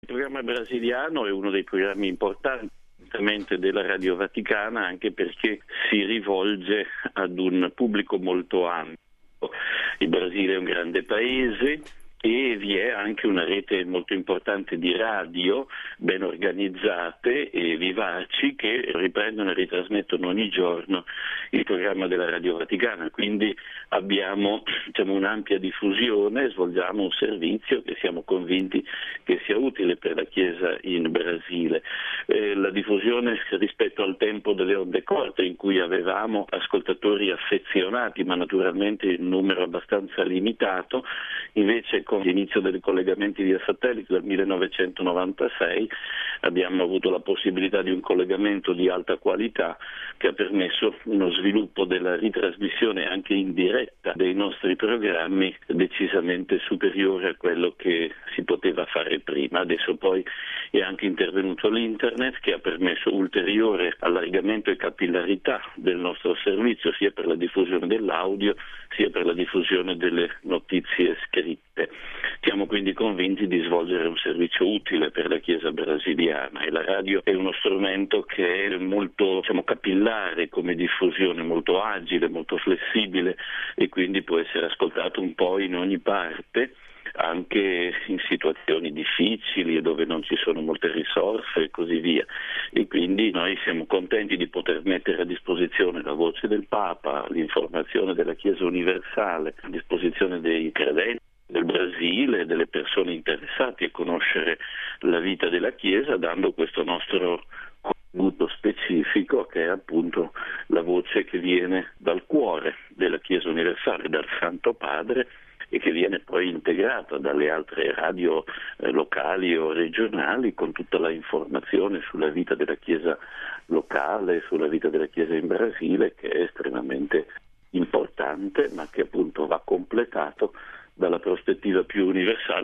programma brasiliano è uno dei programmi importanti della Radio Vaticana, anche perché si rivolge ad un pubblico molto ampio. Il Brasile è un grande paese e vi è anche una rete molto importante di radio ben organizzate e vivaci che riprendono e ritrasmettono ogni giorno il programma della Radio Vaticana, quindi abbiamo un'ampia diffusione, svolgiamo un servizio che siamo convinti che sia utile per la Chiesa in Brasile. La diffusione rispetto al tempo delle onde corte, in cui avevamo ascoltatori affezionati ma naturalmente in numero abbastanza limitato, invece con l'inizio dei collegamenti via satellite del 1996 abbiamo avuto la possibilità di un collegamento di alta qualità che ha permesso uno sviluppo della ritrasmissione anche in diretta dei nostri programmi decisamente superiore a quello che si poteva fare prima. Adesso poi è anche intervenuto l'internet, che ha permesso ulteriore allargamento e capillarità del nostro servizio, sia per la diffusione dell'audio sia per la diffusione delle notizie scritte. Siamo quindi convinti di svolgere un servizio utile per la Chiesa brasiliana, e la radio è uno strumento che è molto capillare come diffusione, molto agile, molto flessibile, e quindi può essere ascoltato un po' in ogni parte, anche in situazioni difficili e dove non ci sono molte risorse e così via. E quindi noi siamo contenti di poter mettere a disposizione la voce del Papa, l'informazione della Chiesa universale, a disposizione dei credenti del Brasile e delle persone interessate a conoscere la vita della Chiesa, dando questo nostro contributo specifico, che è appunto la voce che viene dal cuore della Chiesa universale, dal Santo Padre, e che viene poi integrata dalle altre radio locali o regionali, con tutta la informazione sulla vita della Chiesa locale, sulla vita della Chiesa in Brasile, che è estremamente importante, ma che appunto va completato dalla prospettiva più universale